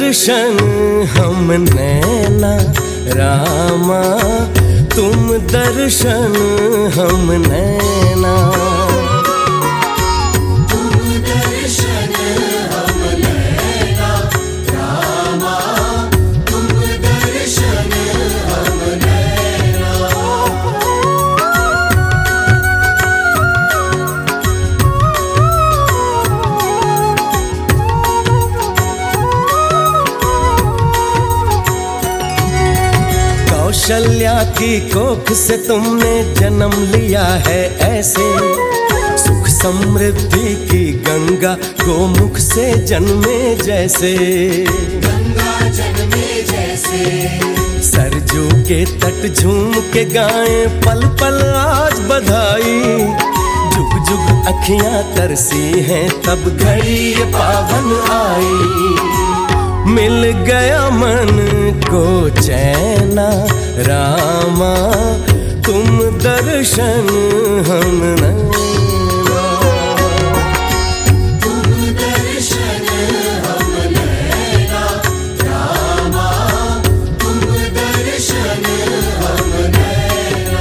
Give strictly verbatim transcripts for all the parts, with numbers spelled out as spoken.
दर्शन हम नैना, रामा तुम दर्शन हम नैना। तुम दर्शन हम नैना, रामा तुम दर्शन हम नैना। कौशल्या की कोख से तुमने जन्म लिया है ऐसे, सुख समृद्धि की गंगा गोमुख से जन्मे जैसे। गंगा जन्मे जैसे सरजू के तट झूम के गाएं पल पल आज बधाई। जुग जुग अखियां तरसी हैं तब घड़ी ये पावन आई। मिल गया मन को चैना, रामा तुम दर्शन हम नैना। तुम दर्शन हम नैना, रामा तुम दर्शन हम नैना।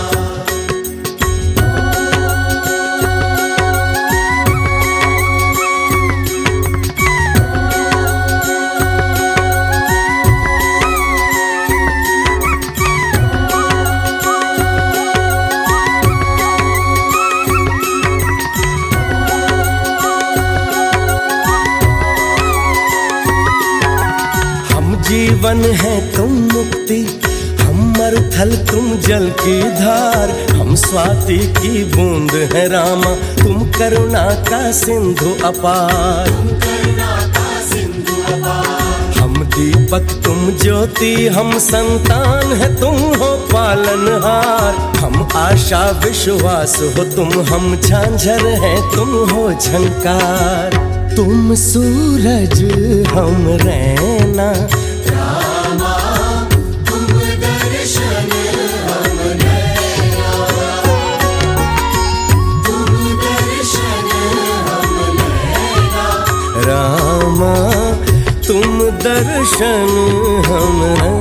जीवन है तुम मुक्ति, हम मरुथल तुम जल की धार। हम स्वाति की बूंद है रामा, तुम करुणा का सिंधु अपार। तुम करुणा का सिंधु अपार। हम दीपक तुम ज्योति, हम संतान है तुम हो पालनहार। हम आशा विश्वास हो तुम, हम झांझर है तुम हो झंकार। तुम सूरज हम रैना, रामा तुम दर्शन हम नैना। तुम दर्शन हम नैना, रामा तुम दर्शन हम नैना।